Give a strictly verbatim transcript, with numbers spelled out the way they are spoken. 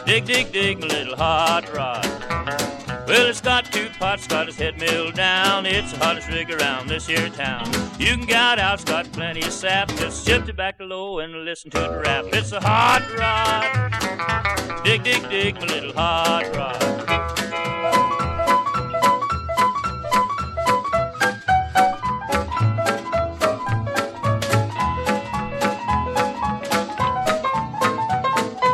Dig, dig, dig, my little hot rod. Well, it's got two pots, got his head milled down. It's the hottest rig around this here town. You can get out, it's got plenty of sap. Just shift it back low and listen to the rap. It's a hot rod. Dig, dig, dig, my little hot rod.